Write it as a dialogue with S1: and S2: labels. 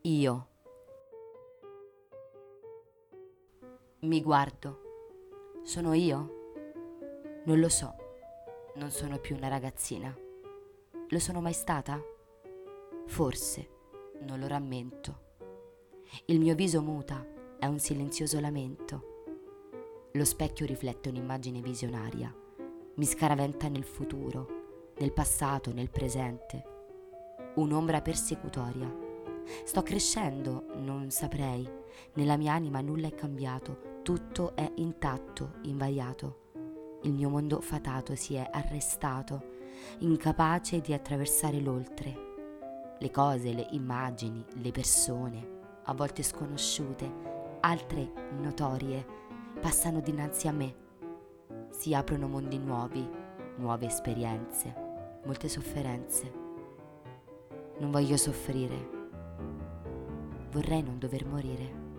S1: Io mi guardo. Sono io? Non lo so. Non sono più una ragazzina. Lo sono mai stata? Forse. Non lo rammento. Il mio viso muta, è un silenzioso lamento. Lo specchio riflette un'immagine visionaria. Mi scaraventa nel futuro, nel passato, nel presente. Un'ombra persecutoria. Sto crescendo, non saprei. Nella mia anima nulla è cambiato, tutto è intatto, invariato. Il mio mondo fatato si è arrestato, incapace di attraversare l'oltre. Le cose, le immagini, le persone, a volte sconosciute, altre notorie, passano dinanzi a me. Si aprono mondi nuovi, nuove esperienze, molte sofferenze. Non voglio soffrire. Vorrei non dover morire.